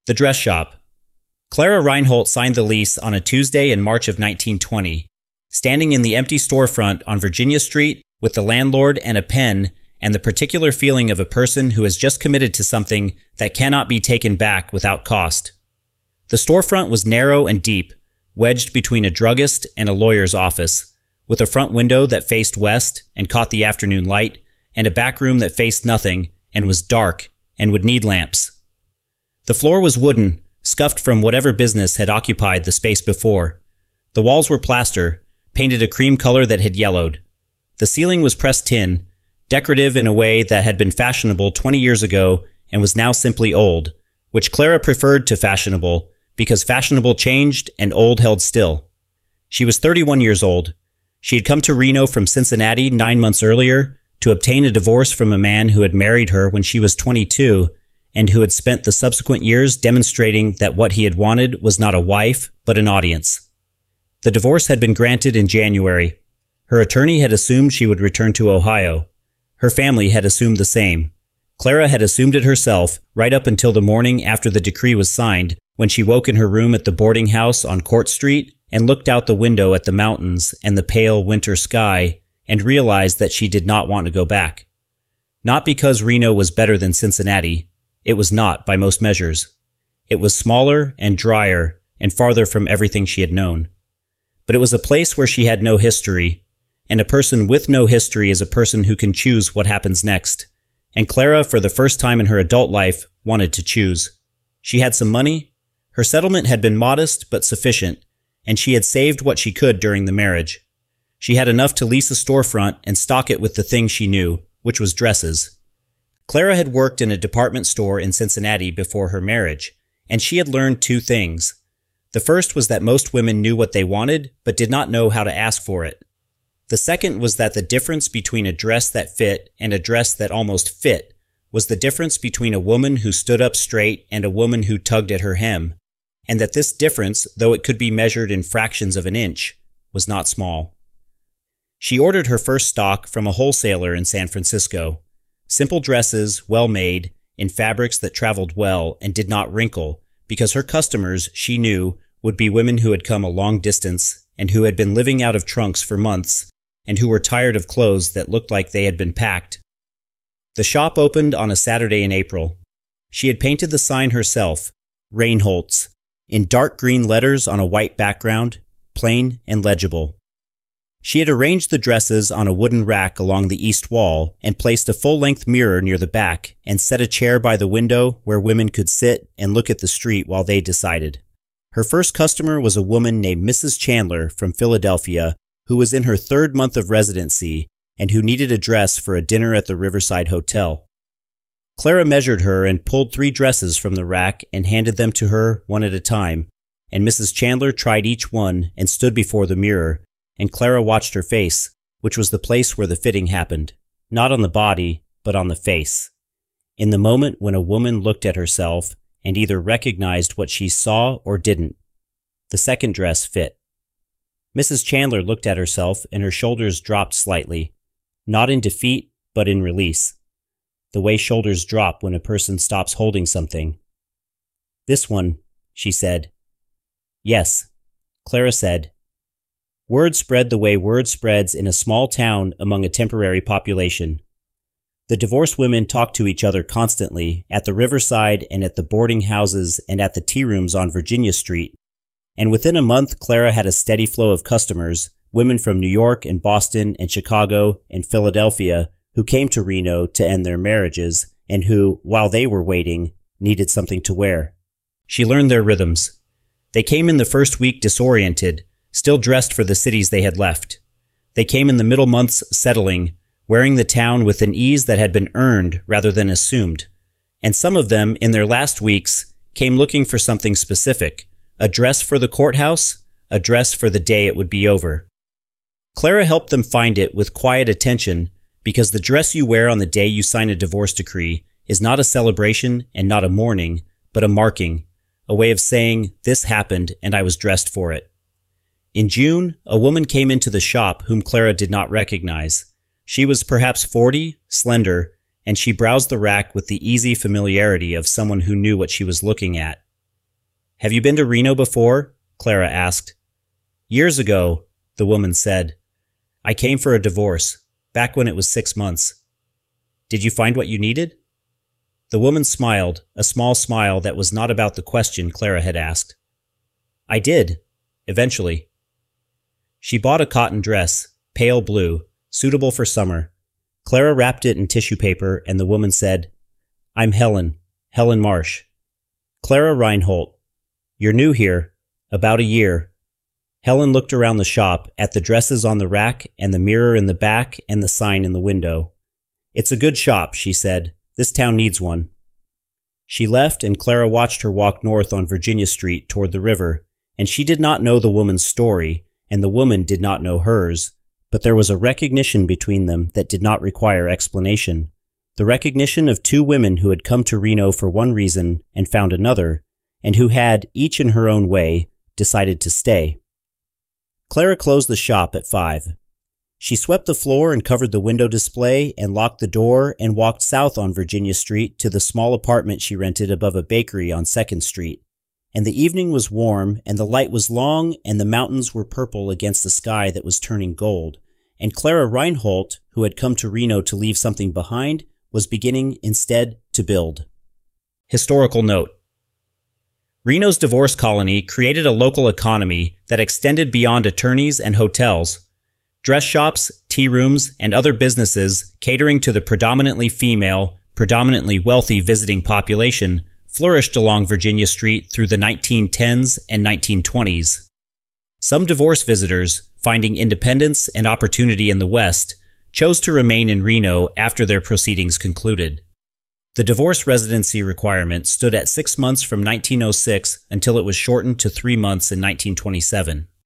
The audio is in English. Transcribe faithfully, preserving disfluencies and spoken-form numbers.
The dress shop. Clara Reinhold signed the lease on a Tuesday in March of nineteen twenty. Standing in the empty storefront on Virginia Street with the landlord and a pen and the particular feeling of a person who has just committed to something that cannot be taken back without cost. The storefront was narrow and deep, wedged between a druggist and a lawyer's office, with a front window that faced west and caught the afternoon light, and a back room that faced nothing and was dark and would need lamps. The floor was wooden, scuffed from whatever business had occupied the space before. The walls were plaster, painted a cream color that had yellowed. The ceiling was pressed tin, decorative in a way that had been fashionable twenty years ago and was now simply old, which Clara preferred to fashionable because fashionable changed and old held still. She was thirty-one years old. She had come to Reno from Cincinnati nine months earlier to obtain a divorce from a man who had married her when she was twenty-two and who had spent the subsequent years demonstrating that what he had wanted was not a wife, but an audience. The divorce had been granted in January. Her attorney had assumed she would return to Ohio. Her family had assumed the same. Clara had assumed it herself right up until the morning after the decree was signed, when she woke in her room at the boarding house on Court Street and looked out the window at the mountains and the pale winter sky and realized that she did not want to go back. Not because Reno was better than Cincinnati. It was not, by most measures. It was smaller and drier and farther from everything she had known. But it was a place where she had no history, and a person with no history is a person who can choose what happens next. And Clara, for the first time in her adult life, wanted to choose. She had some money. Her settlement had been modest but sufficient, and she had saved what she could during the marriage. She had enough to lease a storefront and stock it with the thing she knew, which was dresses. Clara had worked in a department store in Cincinnati before her marriage, and she had learned two things. The first was that most women knew what they wanted, but did not know how to ask for it. The second was that the difference between a dress that fit and a dress that almost fit was the difference between a woman who stood up straight and a woman who tugged at her hem, and that this difference, though it could be measured in fractions of an inch, was not small. She ordered her first stock from a wholesaler in San Francisco. Simple dresses, well made, in fabrics that traveled well and did not wrinkle, because her customers, she knew, would be women who had come a long distance and who had been living out of trunks for months and who were tired of clothes that looked like they had been packed. The shop opened on a Saturday in April. She had painted the sign herself, Reinhold's, in dark green letters on a white background, plain and legible. She had arranged the dresses on a wooden rack along the east wall and placed a full-length mirror near the back and set a chair by the window where women could sit and look at the street while they decided. Her first customer was a woman named Missus Chandler from Philadelphia who was in her third month of residency and who needed a dress for a dinner at the Riverside Hotel. Clara measured her and pulled three dresses from the rack and handed them to her one at a time, and Missus Chandler tried each one and stood before the mirror, and Clara watched her face, which was the place where the fitting happened, not on the body, but on the face. In the moment when a woman looked at herself and either recognized what she saw or didn't, the second dress fit. Missus Chandler looked at herself and her shoulders dropped slightly, not in defeat, but in release. The way shoulders drop when a person stops holding something. "This one," she said. "Yes," Clara said. Word spread the way word spreads in a small town among a temporary population. The divorced women talked to each other constantly at the Riverside and at the boarding houses and at the tea rooms on Virginia Street, and within a month Clara had a steady flow of customers, women from New York and Boston and Chicago and Philadelphia, who came to Reno to end their marriages and who, while they were waiting, needed something to wear. She learned their rhythms. They came in the first week disoriented, still dressed for the cities they had left. They came in the middle months settling, wearing the town with an ease that had been earned rather than assumed. And some of them, in their last weeks, came looking for something specific, a dress for the courthouse, a dress for the day it would be over. Clara helped them find it with quiet attention because the dress you wear on the day you sign a divorce decree is not a celebration and not a mourning, but a marking, a way of saying, "This happened and I was dressed for it." In June, a woman came into the shop whom Clara did not recognize. She was perhaps forty, slender, and she browsed the rack with the easy familiarity of someone who knew what she was looking at. Have you been to Reno before? Clara asked. Years ago, the woman said. I came for a divorce, back when it was six months. Did you find what you needed? The woman smiled, a small smile that was not about the question Clara had asked. I did, eventually. She bought a cotton dress, pale blue, suitable for summer. Clara wrapped it in tissue paper, and the woman said, I'm Helen, Helen Marsh. Clara Reinhold. You're new here, about a year. Helen looked around the shop, at the dresses on the rack and the mirror in the back and the sign in the window. It's a good shop, she said. This town needs one. She left, and Clara watched her walk north on Virginia Street toward the river, and she did not know the woman's story, and the woman did not know hers, but there was a recognition between them that did not require explanation. The recognition of two women who had come to Reno for one reason and found another, and who had, each in her own way, decided to stay. Clara closed the shop at five. She swept the floor and covered the window display and locked the door and walked south on Virginia Street to the small apartment she rented above a bakery on second Street. And the evening was warm, and the light was long, and the mountains were purple against the sky that was turning gold. And Clara Reinhold, who had come to Reno to leave something behind, was beginning instead to build. Historical note. Reno's divorce colony created a local economy that extended beyond attorneys and hotels. Dress shops, tea rooms, and other businesses catering to the predominantly female, predominantly wealthy visiting population flourished along Virginia Street through the nineteen tens and nineteen twenties. Some divorce visitors, finding independence and opportunity in the West, chose to remain in Reno after their proceedings concluded. The divorce residency requirement stood at six months from nineteen oh six until it was shortened to three months in nineteen twenty-seven.